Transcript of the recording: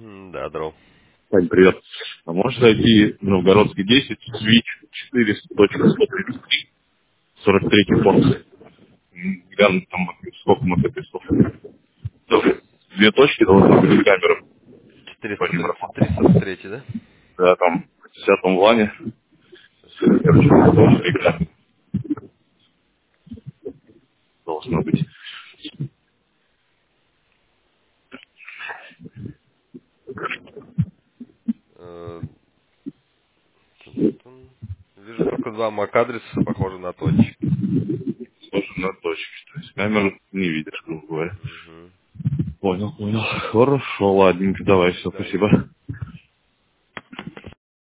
Да, здорово. Сань, привет. А можешь зайти в Новгородский 10, Switch 400.133, 43 порции? Глянуть там, сколько мотописов. Две точки должны быть камеры по ним работать. 433, 43, да? Да, там в 10-м ване. Сейчас. Короче, точка игра должна быть. Э, тун-тун-тун. Вижу только два MAC-адреса, похоже на точки. Тоже на точке. То есть камеру не видишь, грубо говоря. Угу. Понял. Хорошо, ладненько, давай, все, Да. спасибо.